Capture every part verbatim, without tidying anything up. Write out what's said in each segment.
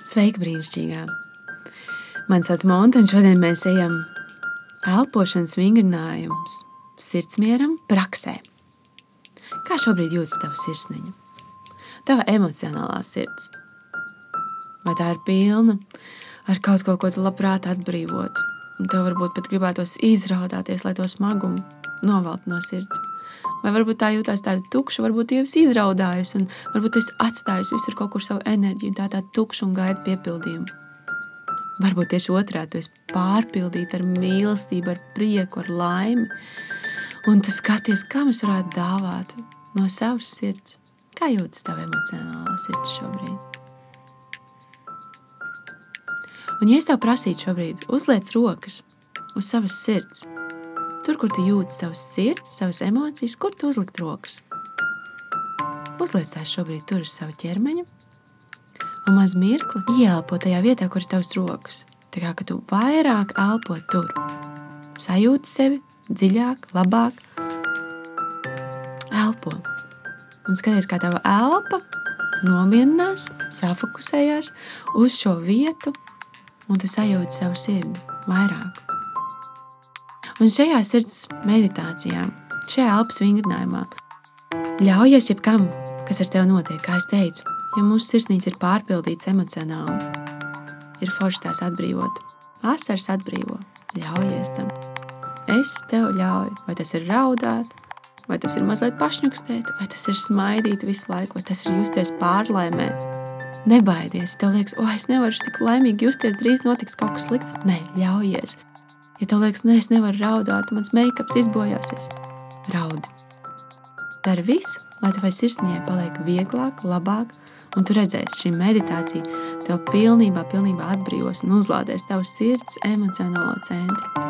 Sveiki, brīnišķīgā! Mani sauc Monta, un šodien mēs ejam elpošanas vingrinājums sirdsmieram praksē. Kā šobrīd jūtas tava sirsniņa? Tava emocionālā sirds? Vai tā ir pilna ar kaut ko, ko tu labprāt atbrīvotu? Un tev varbūt pat gribētos izraudāties, lai to smagumu novelt no sirds. Vai varbūt tā jūtās tāda tukša, varbūt tu esi izraudājusi un varbūt tu esi atstājusi visur kaut kur savu enerģiju, tā tāda tukša un gaida piepildījumu. Varbūt tieši otrādi tu esi pārpildīta ar mīlestību, ar prieku, ar laimi. Un tu skaties, kā mēs varētu dāvāt no savas sirds. Kā jūtas tava emocionālā sirds šobrīd? Un ja es tev prasītu šobrīd, uzliec rokas uz savas sirds, tur, kur tu jūti savas sirds, savas emocijas, kur tu uzlikt rokas? Uzliec tās šobrīd tur uz savu ķermeņu un maz mirkli ieelpo tajā vietā, kur ir tavas rokas. Tā kā, ka tu vairāk elpo tur. Sajūti sevi dziļāk, labāk. Elpo. Un skaties, kā tava elpa nomierinās, safokusējās uz šo vietu, un tu sajūti savu sirdi vairāk. Un šajā sirds meditācijā, šajā elpas vingrinājumā, ļaujies jebkam, kas ar tevi notiek, kā es teicu, ja mūsu sirsnīca ir pārpildīts emocionāli, ir forši tās atbrīvot. Asars atbrīvo, ļaujies tam. Es tev ļauju, vai tas ir raudāt, vai tas ir mazliet pašņukstēt, vai tas ir smaidīt visu laiku, vai tas ir justies pārlaimē. Nebaidies, tev liekas, o, es nevaru tik laimīgi justies, drīz notiks kaut kas slikts. Nē, ļaujies. Ja tev liekas, ne, es nevaru raudāt, mans make-ups izbojāsies, raudi. Dari visu, lai tavai sirsniņai paliek vieglāk, labāk, un tu redzēsi, šī meditācija tev pilnībā, pilnībā atbrīvos un uzlādēs tavu sirds emocionālo centru.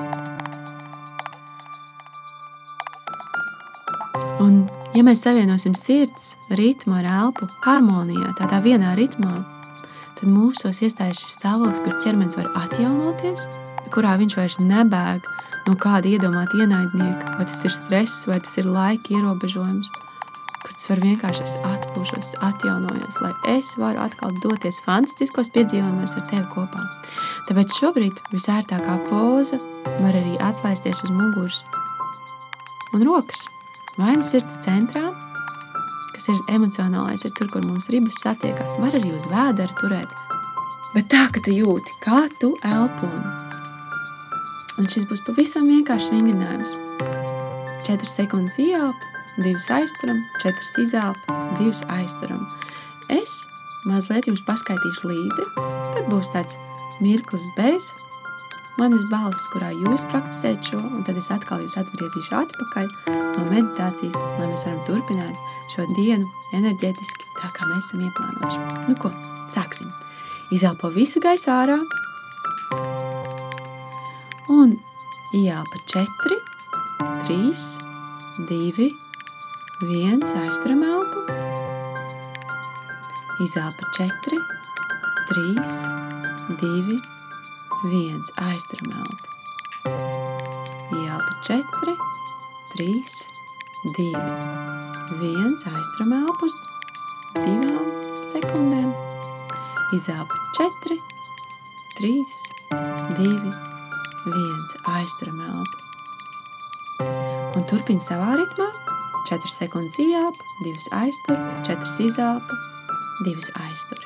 Un, ja mēs savienosim sirds ritmu ar elpu harmonijā, tādā vienā ritmā, tad mūsos iestājas šis stāvoklis, kur ķermenis var atjaunoties, kurā viņš vairs nebēg no kāda iedomāta ienaidnieka, vai tas ir stress, vai tas ir laika ierobežojums, kur tas var vienkārši es atpūšos, atjaunojos, lai es varu atkal doties fantastiskos piedzīvojumus ar tevi kopā. Tāpēc šobrīd visērtākā poza var arī atlaisties uz muguras un rokas, vai nu sirds centrā, kas ir emocionālais, ir tur, kur mums ribas satiekās, var arī uz vēdera turēt. Bet tā, ka tu jūti, kā tu elpo. Un šis būs pavisam vienkārši vingrinājums. Četras sekundes ieelp, divas aizturam, četras izelp, divas aizturam. Es mazliet jums paskaitīšu līdzi, tad būs tāds mirklis bez manas balss, kurā jūs praktisēt šo, un tad es atkal jūs atgriezīšu atpakaļ no meditācijas, lai mēs varam turpināt šo dienu enerģētiski, tā kā mēs esam ieplānojuši. Nu ko, sāksim. Izelpo visu gaisu ārā un ieelpa četri, trīs, divi, viens, aizturam elpu. Izelpa četri, trīs, divi, viens, aizturam elpu. Ieelpa četri, trīs, divi, viens, aizturam elpu uz divām sekundēm. Izelpa četri, trīs, divi, viens, aizturam elpu. Un turpini savā ritmā. četras sekundes ieelpa, divas aiztur, četras izelpa, divas aiztur.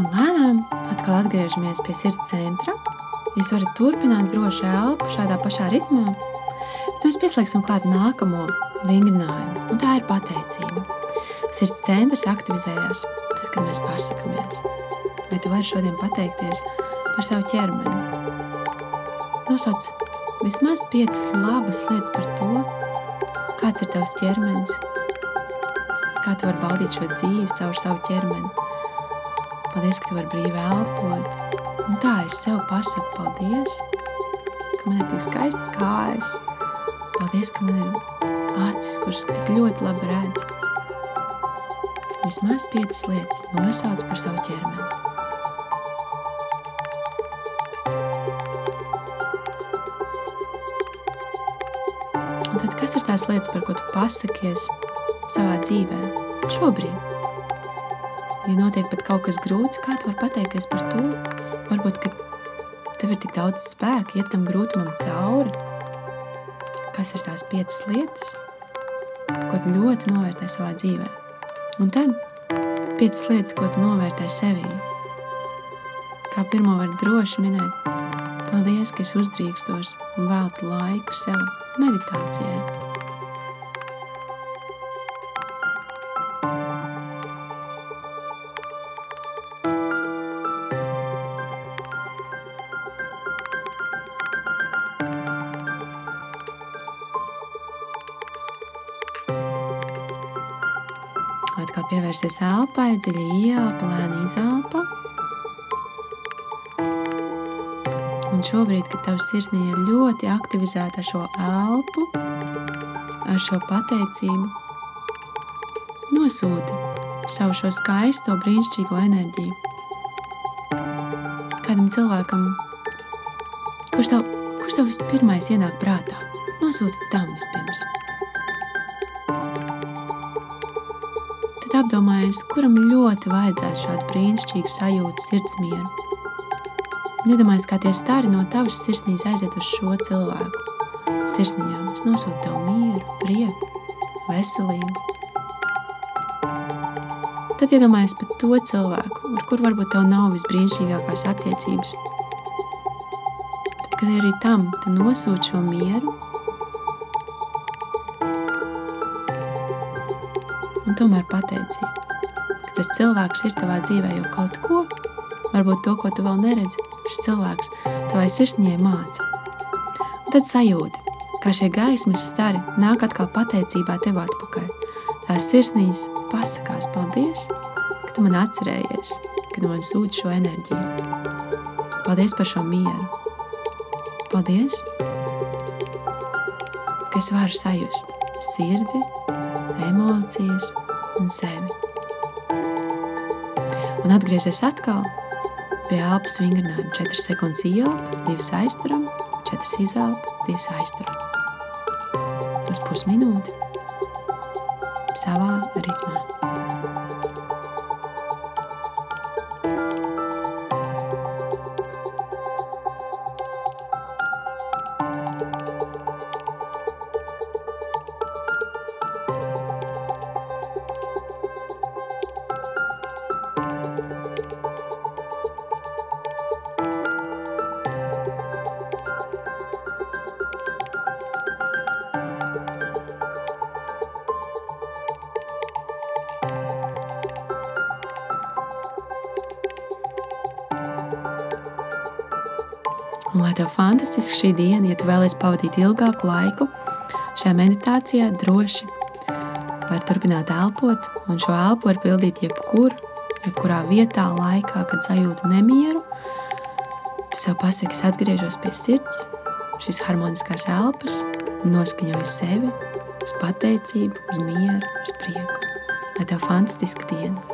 Un lēnām atkal atgriežamies pie sirds centra. Jūs varat turpināt droši elpu šādā pašā ritmā. Bet mēs pieslēgsim klāt nākamo vingrinājumu, un tā ir pateicība. Sirds centrs aktivizējās tad, kad mēs pasakamies. Vai tu vari šodien pateikties par savu ķermeni? Nosauc vismaz piecas labas lietas par to, kāds ir tavs ķermenis, kā tu vari baudīt šo dzīvi caur savu ķermeni. Paldies, ka tu vari brīvi elpot. Un tā es sev pasaku paldies, ka man ir tik skaistas kājas. Paldies, ka man ir acis, kuras tik ļoti labi redz. Vismaz piecas lietas nosauc par savu ķermeni. Un tad kas ir tās lietas, par ko tu pasakies savā dzīvē šobrīd? Ja notiek pat kaut kas grūts, kā tu vari pateikties par to? Varbūt, ka tev ir tik daudz spēka iet tam grūtumam cauri. Kas ir tās piecas lietas, ko tu ļoti novērtē savā dzīvē? Un tad piecas lietas, ko tu novērtē sevī. Kā pirmo var droši minēt, paldies, ka es uzdrīkstos un veltu laiku sev meditācijai. Atkal pievērsies elpai, dziļi ieelpa, lēni izelpa. Un šobrīd, kad tavs sirsnī ir ļoti aktivizēta ar šo elpu, ar šo pateicību, nosūti savu šo skaisto, brīnišķīgo enerģiju. Kādam cilvēkam, kurš tev, kurš tev vispirmais ienāk prātā, nosūti tam vispirms. Tad apdomājies, kuram ļoti vajadzētu šādu brīnišķīgu sajūtu sirdsmieru. Nedomājies, kā tie stari no tavas sirsnīs aiziet uz šo cilvēku. Sirsniņām es nosūtu tev mieru, prieku, veselību. Tad iedomājies par to cilvēku, ar kur varbūt tev nav visbrīnišķīgākās attiecības. Bet, kad arī tam tu nosūti šo mieru, un tomēr pateicība, ka tas cilvēks ir tavā dzīvē jau kaut ko, varbūt to, ko tu vēl neredzi, šis cilvēks tavai sirsniņai māca. Un tad sajūti, kā šie gaismas stari nāk atkal pateicībā tev atpakaļ. Tās sirsnīs pasakās paldies, ka tu man atcerējies, kad man sūti šo enerģiju. Paldies par šo mieru. Paldies, ka es varu sajust sirdi, emocijas un sevi. Un atgriezies atkal pie elpas vingrinājuma. četras sekundes ieelpa, divas aizturam, četras izelpa, divas aizturam. Uz pusminūti savā ritmā. Un lai tev fantastiski šī diena, ja tu vēlies pavadīt ilgāku laiku šajā meditācijā, droši var turpināt elpot, un šo elpu var pildīt jebkur, jebkurā vietā, laikā, kad sajūtu nemieru. Tu sev pasaki, es atgriežos pie sirds, šīs harmoniskās elpas, un noskaņoju sevi uz pateicību, uz mieru, uz prieku. Lai tev fantastiska diena!